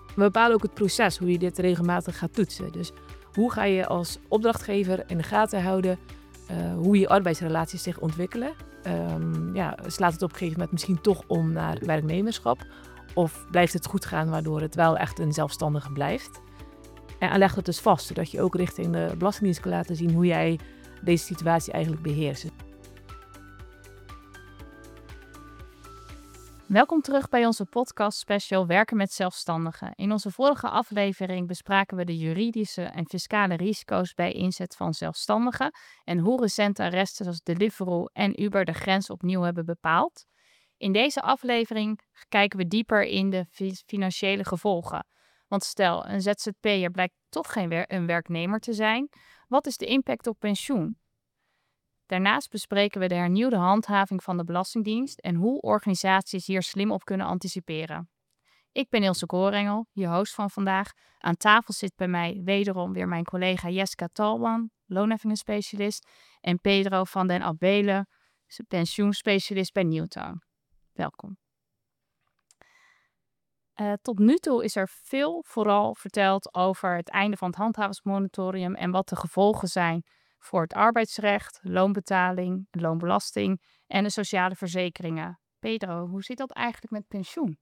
We bepalen ook het proces, hoe je dit regelmatig gaat toetsen. Dus hoe ga je als opdrachtgever in de gaten houden hoe je arbeidsrelaties zich ontwikkelen? Slaat het op een gegeven moment misschien toch om naar werknemerschap? Of blijft het goed gaan waardoor het wel echt een zelfstandige blijft? En leg dat dus vast, zodat je ook richting de Belastingdienst kan laten zien hoe jij deze situatie eigenlijk beheerst. Welkom terug bij onze podcast special Werken met zelfstandigen. In onze vorige aflevering bespraken we de juridische en fiscale risico's bij inzet van zelfstandigen en hoe recente arresten zoals Deliveroo en Uber de grens opnieuw hebben bepaald. In deze aflevering kijken we dieper in de financiële gevolgen. Want stel, een ZZP'er blijkt toch geen een werknemer te zijn. Wat is de impact op pensioen? Daarnaast bespreken we de hernieuwde handhaving van de Belastingdienst en hoe organisaties hier slim op kunnen anticiperen. Ik ben Ilse Koorengel, je host van vandaag. Aan tafel zit bij mij wederom weer mijn collega Jessica Talman, loonheffingenspecialist, en Pedro van den Abelen, pensioenspecialist bij Newtown. Welkom. Tot nu toe is er vooral verteld over het einde van het handhavingsmoratorium en wat de gevolgen zijn voor het arbeidsrecht, loonbetaling, loonbelasting en de sociale verzekeringen. Pedro, hoe zit dat eigenlijk met pensioen?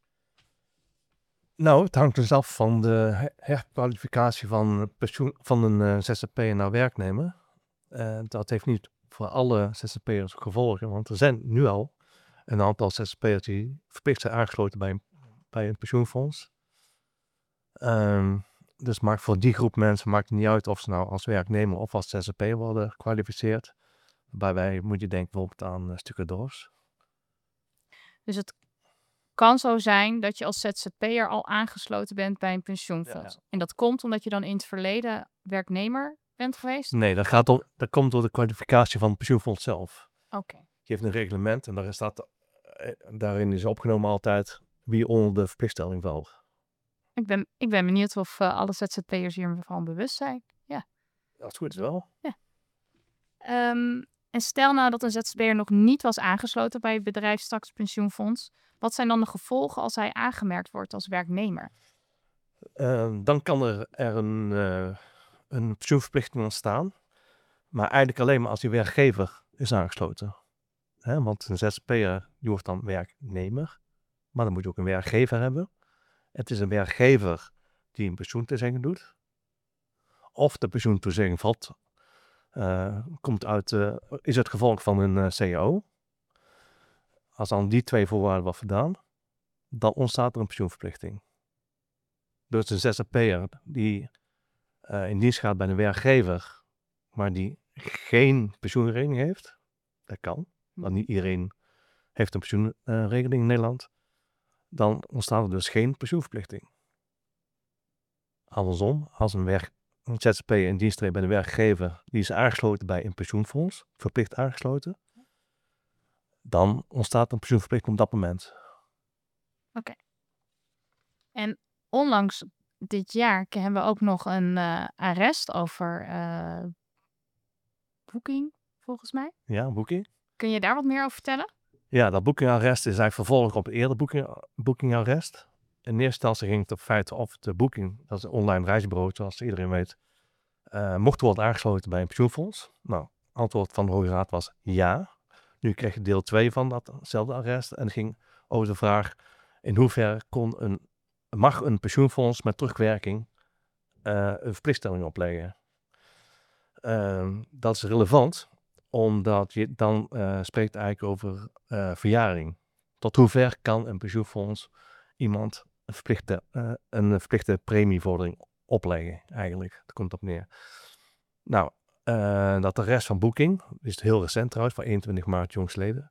Nou, het hangt dus af van de herkwalificatie van pensioen van een ZZP'er naar werknemer. Dat heeft niet voor alle ZZP'ers gevolgen, want er zijn nu al een aantal ZZP'ers die verplicht zijn aangesloten bij een pensioenfonds. Dus voor die groep mensen maakt het niet uit of ze nou als werknemer of als ZZP'er worden gekwalificeerd. Waarbij moet je denken bijvoorbeeld aan stucadoors. Dus het kan zo zijn dat je als ZZP'er al aangesloten bent bij een pensioenfonds. Ja. En dat komt omdat je dan in het verleden werknemer bent geweest? Nee, dat komt door de kwalificatie van het pensioenfonds zelf. Oké. Je heeft een reglement en daarin is opgenomen altijd wie onder de verplichtstelling valt. Ik ben benieuwd of alle ZZP'ers hiervan bewust zijn. Ja. Als het goed is wel. Ja. En stel nou dat een ZZP'er nog niet was aangesloten bij het bedrijfstakspensioenfonds. Wat zijn dan de gevolgen als hij aangemerkt wordt als werknemer? Dan kan er een pensioenverplichting ontstaan. Maar eigenlijk alleen maar als die werkgever is aangesloten. Want een ZZP'er die wordt dan werknemer. Maar dan moet je ook een werkgever hebben. Het is een werkgever die een pensioentoezegging doet. Of de pensioentoezegging is het gevolg van een CAO. Als dan die twee voorwaarden worden voldaan, dan ontstaat er een pensioenverplichting. Dus een ZZP'er die in dienst gaat bij een werkgever, maar die geen pensioenregeling heeft, dat kan, want niet iedereen heeft een pensioenregeling in Nederland, dan ontstaat er dus geen pensioenverplichting. Andersom, als een ZZP'er in dienst treedt bij een werkgever, die is aangesloten bij een pensioenfonds, verplicht aangesloten, dan ontstaat een pensioenverplichting op dat moment. Oké. En onlangs dit jaar hebben we ook nog een arrest over Booking, volgens mij. Ja, Booking. Kun je daar wat meer over vertellen? Ja, dat Booking-arrest is eigenlijk vervolg op het eerder Booking-arrest. In eerste instantie ging het op feite of de Booking, dat is een online reisbureau, zoals iedereen weet, mocht worden aangesloten bij een pensioenfonds. Nou, antwoord van de Hoge Raad was ja. Nu kreeg je deel 2 van datzelfde arrest en het ging over de vraag in hoeverre mag een pensioenfonds met terugwerking een verplichtstelling opleggen. Dat is relevant, omdat je dan spreekt eigenlijk over verjaring. Tot hoever kan een pensioenfonds iemand een verplichte premievordering opleggen, eigenlijk. Dat komt op neer. Nou, dat arrest van Booking, is heel recent trouwens, van 21 maart jongstleden,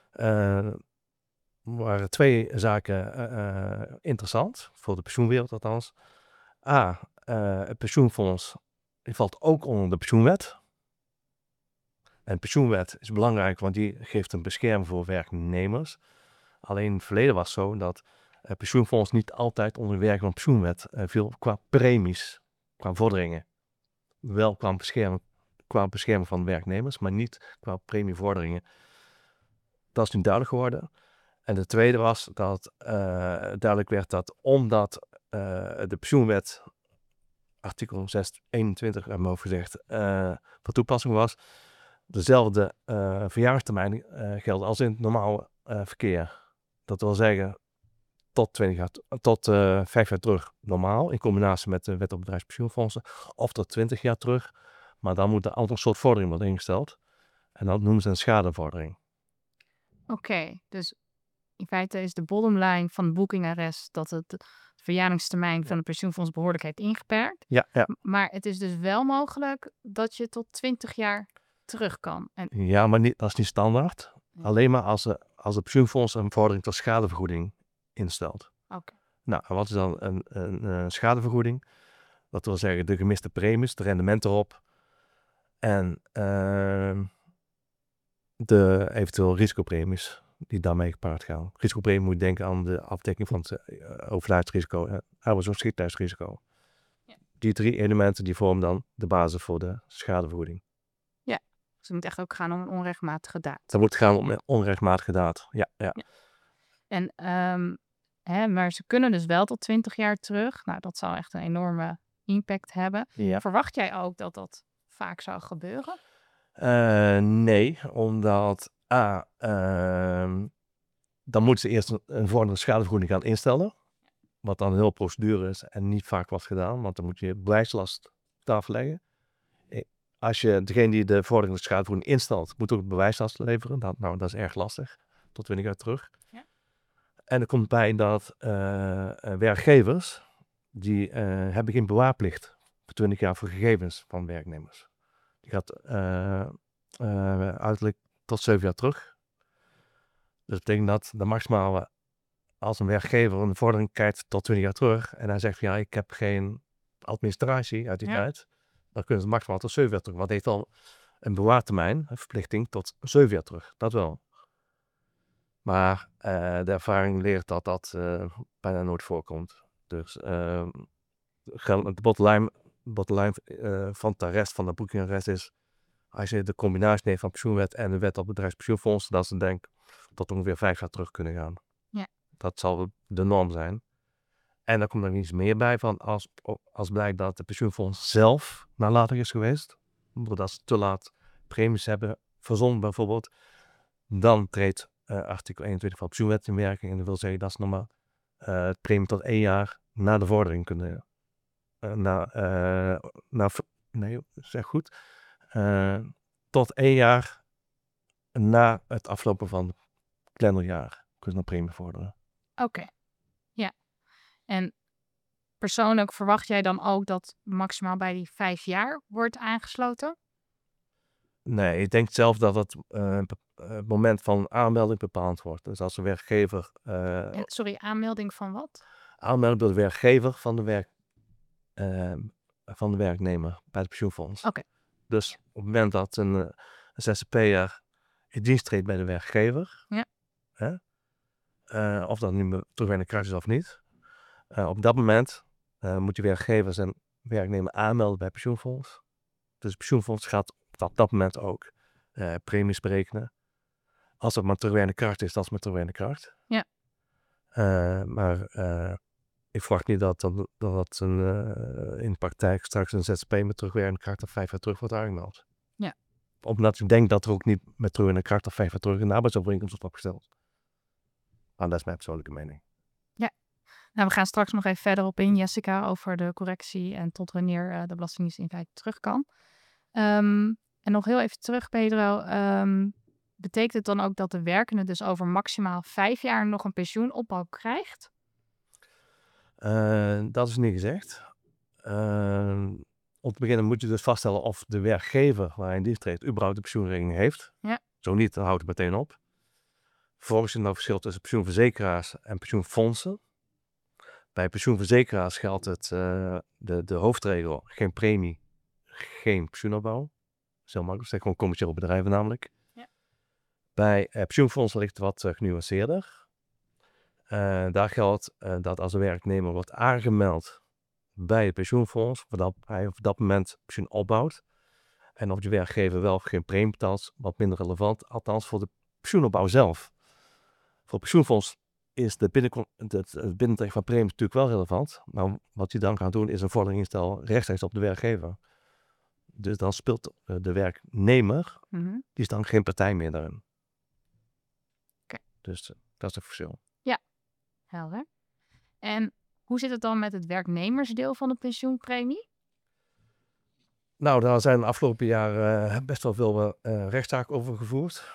waren twee zaken interessant, voor de pensioenwereld althans. Het pensioenfonds valt ook onder de pensioenwet. En de pensioenwet is belangrijk, want die geeft een bescherming voor werknemers. Alleen in het verleden was het zo dat pensioenfonds niet altijd onder de werking van de pensioenwet viel qua premies, qua vorderingen. Wel qua bescherming van werknemers, maar niet qua premievorderingen. Dat is nu duidelijk geworden. En de tweede was dat duidelijk werd dat omdat de pensioenwet, artikel 621, aan mijn hoofd gezegd, van toepassing was, dezelfde verjaarstermijn geldt als in het normale verkeer. Dat wil zeggen, tot 5 jaar terug normaal, in combinatie met de wet op bedrijfspensioenfondsen, of tot 20 jaar terug. Maar dan moet een ander soort vordering worden ingesteld. En dat noemen ze een schadevordering. Oké, dus in feite is de bottomline van het boekingarrest dat het verjaringstermijn van de pensioenfonds behoorlijk heeft ingeperkt. Ja. Maar het is dus wel mogelijk dat je tot 20 jaar terug kan. Ja, maar dat is niet standaard. Ja. Alleen maar als het pensioenfonds een vordering tot schadevergoeding instelt. Oké. Nou, en wat is dan een schadevergoeding? Dat wil zeggen de gemiste premies, de rendement erop en de eventueel risicopremies die daarmee gepaard gaan. Risicopremie moet je denken aan de afdekking van het overlijdensrisico, arbeidsongeschiktheidsrisico. Ja. Die 3 elementen die vormen dan de basis voor de schadevergoeding. Dus het moet echt ook gaan om een onrechtmatige daad. Dat moet gaan om een onrechtmatige daad. Ja. En, maar ze kunnen dus wel tot 20 jaar terug. Nou, dat zal echt een enorme impact hebben. Ja. Verwacht jij ook dat dat vaak zou gebeuren? Nee, omdat dan moeten ze eerst een vorderende schadevergoeding gaan instellen. Wat dan een heel procedure is en niet vaak wordt gedaan, want dan moet je bewijslast op tafel leggen. Als je degene die de vorderende schadevergoeding instelt, moet ook bewijslast leveren. Dat is erg lastig, tot 20 jaar terug. Ja. En er komt bij dat werkgevers, die hebben geen bewaarplicht voor 20 jaar voor gegevens van werknemers. Die gaat uiterlijk tot 7 jaar terug. Dus dat betekent dat de maximale, als een werkgever een vordering kijkt tot 20 jaar terug en hij zegt, ja, ik heb geen administratie uit die tijd, dan kunnen ze maximaal tot 7 jaar terug. Want het heeft al een bewaartermijn, een verplichting tot 7 jaar terug. Dat wel. Maar de ervaring leert dat dat bijna nooit voorkomt. Dus de bottomline van de rest van de boekingarrest is, als je de combinatie neemt van pensioenwet en de wet op bedrijfspensioenfondsen, dat ze denk tot ongeveer 5 jaar terug kunnen gaan. Ja. Dat zal de norm zijn. En daar komt er iets meer bij van als blijkt dat de pensioenfonds zelf nalatig is geweest, omdat ze te laat premies hebben verzonnen bijvoorbeeld, dan treedt artikel 21 van de pensioenwet in werking. En dat wil zeggen dat ze nog maar het premie tot 1 jaar na de vordering kunnen. Tot 1 jaar na het aflopen van het kalenderjaar kunnen ze nog premie vorderen. Oké. Ja. En persoonlijk verwacht jij dan ook dat maximaal bij die 5 jaar wordt aangesloten? Nee, ik denk zelf dat het moment van aanmelding bepaald wordt. Dus als een werkgever... aanmelding van wat? Aanmelding door de werkgever van de werknemer bij het pensioenfonds. Oké. Dus op het moment dat een ZZP'er in dienst treedt bij de werkgever, of dat nu terugwerkende kracht is of niet, op dat moment moet die werkgever zijn werknemer aanmelden bij het pensioenfonds. Dus het pensioenfonds gaat op dat moment ook premies berekenen. Als het maar terugwerkende kracht is, dat is maar terugwerkende kracht. Ja. Maar ik verwacht niet dat in de praktijk straks een ZZP met terugwerkende kracht of 5 jaar terug wordt aangemeld. Ja. Omdat ik denk dat er ook niet met terugwerkende kracht of 5 jaar terug een arbeidsovereenkomst wordt opgesteld. Maar dat is mijn persoonlijke mening. Ja. Nou, we gaan straks nog even verder op in, Jessica, over de correctie en tot wanneer de Belastingdienst in feite terug kan. En nog heel even terug, Pedro. Betekent het dan ook dat de werkende dus over maximaal 5 jaar nog een pensioenopbouw krijgt? Dat is niet gezegd. Om te beginnen moet je dus vaststellen of de werkgever waar hij in dienst treedt überhaupt een pensioenregeling heeft. Ja. Zo niet, dan houdt het meteen op. Vervolgens is er nog verschil tussen pensioenverzekeraars en pensioenfondsen. Bij pensioenverzekeraars geldt het de hoofdregel: geen premie, geen pensioenopbouw. Dat is heel makkelijk, dat zijn gewoon commerciële bedrijven namelijk. Ja. Bij pensioenfondsen ligt het wat genuanceerder. Daar geldt dat als een werknemer wordt aangemeld bij het pensioenfonds, dat hij op dat moment pensioen opbouwt. En of je werkgever wel of geen premie betaalt, wat minder relevant, althans voor de pensioenopbouw zelf. Voor het pensioenfonds is het binnentrekken van premies natuurlijk wel relevant. Maar wat je dan gaat doen is een vordering instellen rechtstreeks op de werkgever. Dus dan speelt de werknemer, Mhm. die is dan geen partij meer daarin. Oké. Dus dat is het verschil. Helder. En hoe zit het dan met het werknemersdeel van de pensioenpremie? Nou, daar zijn de afgelopen jaren best wel veel rechtszaken over gevoerd.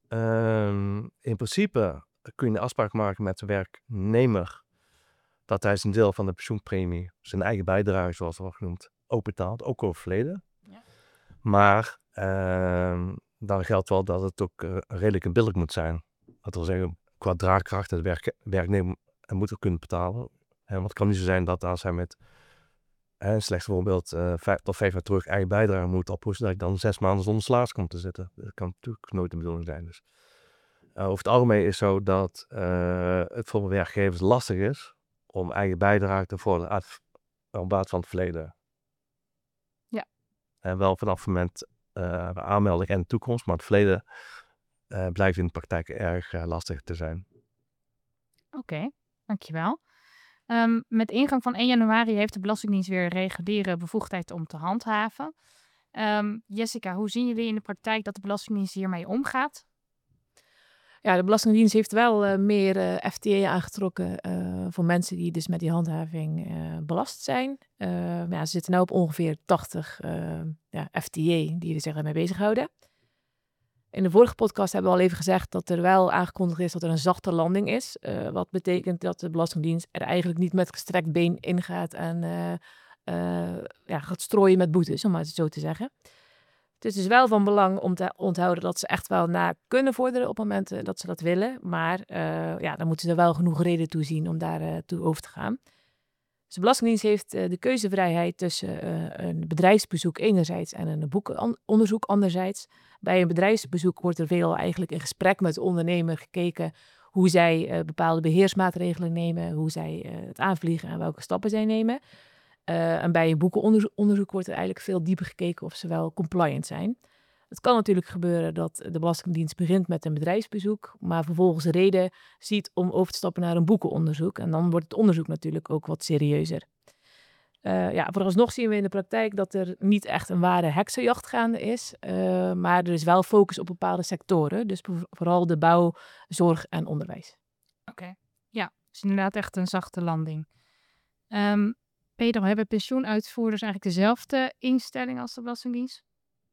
In principe kun je een afspraak maken met de werknemer dat hij zijn deel van de pensioenpremie, zijn eigen bijdrage zoals het wordt genoemd, ook betaalt, ook over het verleden. Ja. Maar dan geldt wel dat het ook redelijk en billig moet zijn. Dat wil zeggen, qua draagkracht de werknemer moet ook kunnen betalen. Want het kan niet zo zijn dat als hij met een slecht voorbeeld 5 tot 5 jaar terug eigen bijdrage moet ophoesten, dat ik dan 6 maanden zonder salaris komt te zitten. Dat kan natuurlijk nooit de bedoeling zijn. Dus over het algemeen is zo dat het voor werkgevers lastig is om eigen bijdrage te vorderen op basis van het verleden. Ja. En wel vanaf het moment aanmelding en de toekomst, maar het verleden blijft in de praktijk erg lastig te zijn. Oké, dankjewel. Met ingang van 1 januari heeft de Belastingdienst weer reguliere bevoegdheid om te handhaven. Jessica, hoe zien jullie in de praktijk dat de Belastingdienst hiermee omgaat? Ja, de Belastingdienst heeft wel meer FTE aangetrokken voor mensen die dus met die handhaving belast zijn. Ze zitten nu op ongeveer 80 FTE die er zich ermee bezighouden. In de vorige podcast hebben we al even gezegd dat er wel aangekondigd is dat er een zachte landing is. Wat betekent dat de Belastingdienst er eigenlijk niet met gestrekt been ingaat en gaat strooien met boetes, om maar het zo te zeggen. Het is dus wel van belang om te onthouden dat ze echt wel na kunnen vorderen op momenten dat ze dat willen. Maar dan moeten ze wel genoeg reden toe zien om daar toe over te gaan. Dus de Belastingdienst heeft de keuzevrijheid tussen een bedrijfsbezoek enerzijds en een boekenonderzoek anderzijds. Bij een bedrijfsbezoek wordt er veel eigenlijk in gesprek met de ondernemer gekeken hoe zij bepaalde beheersmaatregelen nemen, hoe zij het aanvliegen en welke stappen zij nemen. En bij een boekenonderzoek wordt er eigenlijk veel dieper gekeken of ze wel compliant zijn. Het kan natuurlijk gebeuren dat de Belastingdienst begint met een bedrijfsbezoek, maar vervolgens reden ziet om over te stappen naar een boekenonderzoek. En dan wordt het onderzoek natuurlijk ook wat serieuzer. Vooralsnog zien we in de praktijk dat er niet echt een ware heksenjacht gaande is, maar er is wel focus op bepaalde sectoren. Dus vooral de bouw, zorg en onderwijs. Oké. Ja, dus inderdaad echt een zachte landing. Pedro, hebben pensioenuitvoerders eigenlijk dezelfde instelling als de Belastingdienst?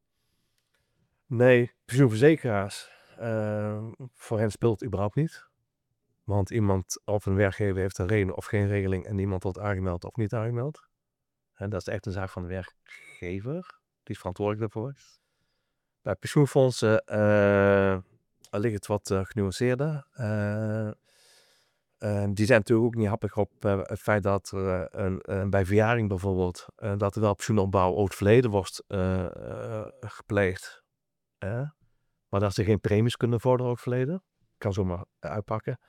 Nee, pensioenverzekeraars, voor hen speelt het überhaupt niet. Want iemand of een werkgever heeft een regeling of geen regeling en iemand wordt aangemeld of niet aangemeld. En dat is echt een zaak van de werkgever, die is verantwoordelijk daarvoor. Bij pensioenfondsen ligt het wat genuanceerder. Die zijn natuurlijk ook niet happig op het feit dat bij verjaring bijvoorbeeld, dat er wel pensioenopbouw over het verleden wordt gepleegd. Maar dat ze geen premies kunnen vorderen over het verleden. Kan zomaar uitpakken.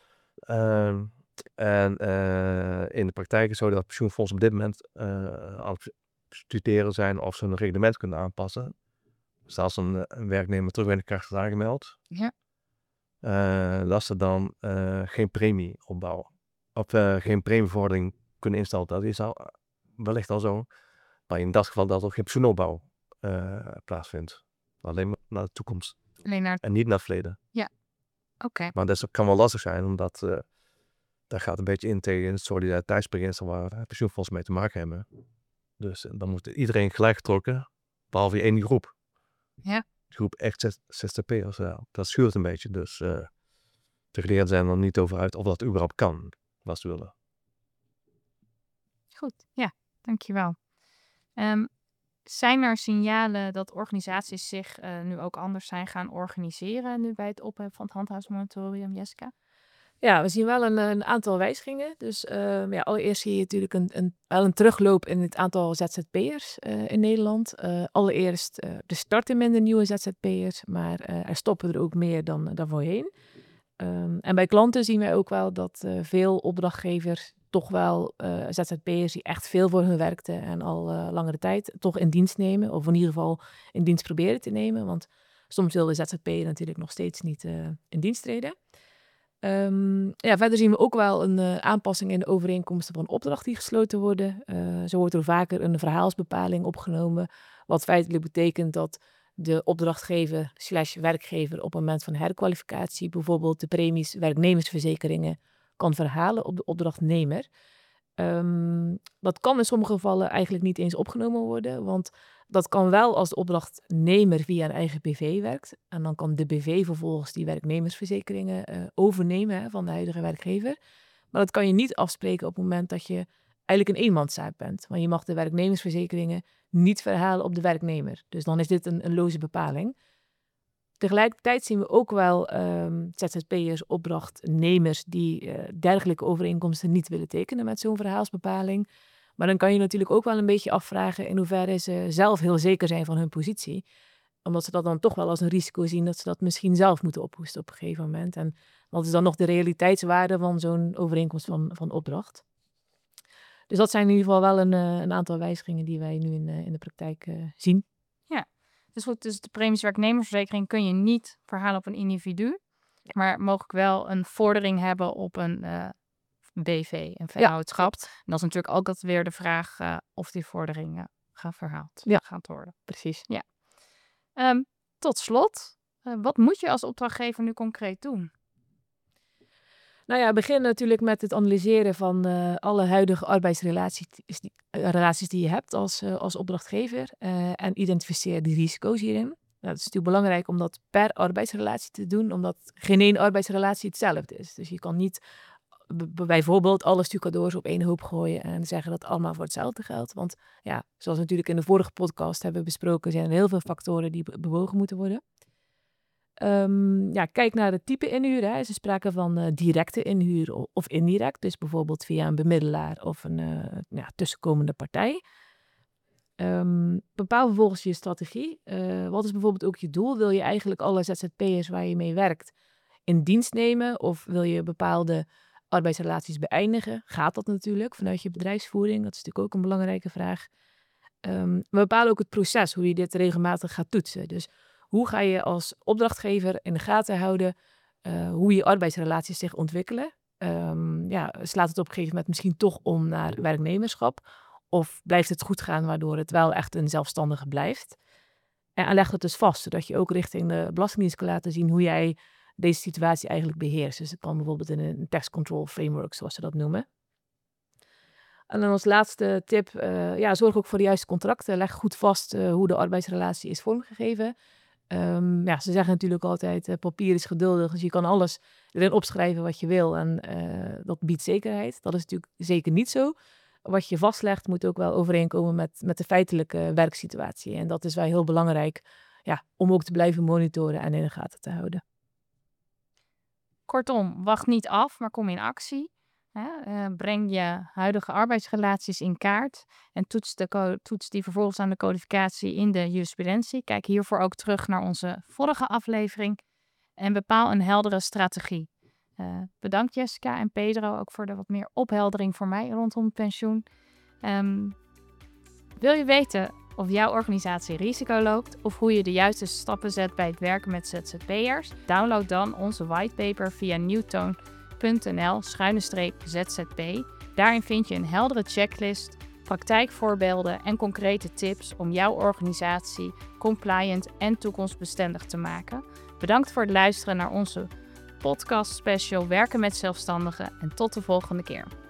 In de praktijk is het zo dat pensioenfondsen op dit moment aan het studeren zijn of ze een reglement kunnen aanpassen. Dus als een werknemer terugwerkende kracht is aangemeld, Ja. dat ze dan geen premieopbouw of geen premievordering kunnen instellen. Dat is al wellicht al zo. Maar in dat geval dat er geen pensioenopbouw plaatsvindt. Alleen maar naar de toekomst. En niet naar het verleden. Oké. Maar dat kan wel lastig zijn, omdat dat gaat een beetje in tegen het solidariteitsbeginsel waar pensioenfondsen mee te maken hebben. Dus dan moet iedereen gelijk getrokken, behalve één groep. Ja. De groep echt ZZP'ers. Dat schuurt een beetje. Dus de geleerden zijn er niet over uit of dat überhaupt kan, wat ze willen. Goed, ja, dankjewel. Zijn er signalen dat organisaties zich nu ook anders zijn gaan organiseren nu bij het opheffen van het handhavingsmoratorium, Jessica? Ja, we zien wel een aantal wijzigingen. Dus allereerst zie je natuurlijk wel een terugloop in het aantal ZZP'ers in Nederland. Allereerst, er starten minder nieuwe ZZP'ers, maar er stoppen er ook meer dan voorheen. En bij klanten zien wij ook wel dat veel opdrachtgevers toch wel ZZP'ers die echt veel voor hun werkten en al langere tijd toch in dienst nemen. Of in ieder geval in dienst proberen te nemen. Want soms wil de ZZP'er natuurlijk nog steeds niet in dienst treden. Verder zien we ook wel een aanpassing in de overeenkomsten van opdracht die gesloten worden. Zo wordt er vaker een verhaalsbepaling opgenomen, wat feitelijk betekent dat de opdrachtgever/werkgever op het moment van herkwalificatie bijvoorbeeld de premies werknemersverzekeringen kan verhalen op de opdrachtnemer. Dat kan in sommige gevallen eigenlijk niet eens opgenomen worden, want dat kan wel als de opdrachtnemer via een eigen BV werkt. En dan kan de BV vervolgens die werknemersverzekeringen overnemen van de huidige werkgever. Maar dat kan je niet afspreken op het moment dat je eigenlijk een eenmanszaak bent. Want je mag de werknemersverzekeringen niet verhalen op de werknemer. Dus dan is dit een loze bepaling. Tegelijkertijd zien we ook wel ZZP'ers, opdrachtnemers die dergelijke overeenkomsten niet willen tekenen met zo'n verhaalsbepaling. Maar dan kan je natuurlijk ook wel een beetje afvragen in hoeverre ze zelf heel zeker zijn van hun positie. Omdat ze dat dan toch wel als een risico zien dat ze dat misschien zelf moeten ophoesten op een gegeven moment. En wat is dan nog de realiteitswaarde van zo'n overeenkomst van opdracht? Dus dat zijn in ieder geval wel een aantal wijzigingen die wij nu in de praktijk zien. Dus goed, dus de premies werknemersverzekering kun je niet verhalen op een individu. Maar mogelijk wel een vordering hebben op een BV, een vennootschap. En dat is natuurlijk ook altijd weer de vraag of die vordering gaat worden. Precies. Ja. Tot slot, wat moet je als opdrachtgever nu concreet doen? Nou ja, begin natuurlijk met het analyseren van alle huidige arbeidsrelaties die je hebt als opdrachtgever. En identificeer die risico's hierin. Nou, het is natuurlijk belangrijk om dat per arbeidsrelatie te doen, omdat geen één arbeidsrelatie hetzelfde is. Dus je kan niet bijvoorbeeld alle stucadoors op één hoop gooien en zeggen dat het allemaal voor hetzelfde geldt. Want ja, zoals natuurlijk in de vorige podcast hebben we besproken, zijn er heel veel factoren die bewogen moeten worden. Kijk naar het type inhuur. Hè. Is er sprake van directe inhuur of indirect. Dus bijvoorbeeld via een bemiddelaar of een tussenkomende partij. Bepaal vervolgens je strategie. Wat is bijvoorbeeld ook je doel? Wil je eigenlijk alle ZZP'ers waar je mee werkt in dienst nemen? Of wil je bepaalde arbeidsrelaties beëindigen? Gaat dat natuurlijk vanuit je bedrijfsvoering? Dat is natuurlijk ook een belangrijke vraag. We bepalen ook het proces, hoe je dit regelmatig gaat toetsen. Dus hoe ga je als opdrachtgever in de gaten houden hoe je arbeidsrelaties zich ontwikkelen? Slaat het op een gegeven moment misschien toch om naar werknemerschap? Of blijft het goed gaan waardoor het wel echt een zelfstandige blijft? En leg het dus vast, zodat je ook richting de Belastingdienst kan laten zien hoe jij deze situatie eigenlijk beheerst. Dus het kan bijvoorbeeld in een tax control framework, zoals ze dat noemen. En dan als laatste tip, zorg ook voor de juiste contracten. Leg goed vast hoe de arbeidsrelatie is vormgegeven. Ze zeggen natuurlijk altijd, papier is geduldig, dus je kan alles erin opschrijven wat je wil en dat biedt zekerheid. Dat is natuurlijk zeker niet zo. Wat je vastlegt moet ook wel overeenkomen met de feitelijke werksituatie. En dat is wel heel belangrijk om ook te blijven monitoren en in de gaten te houden. Kortom, wacht niet af, maar kom in actie. Breng je huidige arbeidsrelaties in kaart en toets die vervolgens aan de codificatie in de jurisprudentie. Kijk hiervoor ook terug naar onze vorige aflevering en bepaal een heldere strategie. Bedankt Jessica en Pedro ook voor de wat meer opheldering voor mij rondom het pensioen. Wil je weten of jouw organisatie risico loopt of hoe je de juiste stappen zet bij het werken met ZZP'ers? Download dan onze whitepaper via newtone.nl/ZZP. Daarin vind je een heldere checklist, praktijkvoorbeelden en concrete tips om jouw organisatie compliant en toekomstbestendig te maken. Bedankt voor het luisteren naar onze podcast special Werken met Zelfstandigen en tot de volgende keer.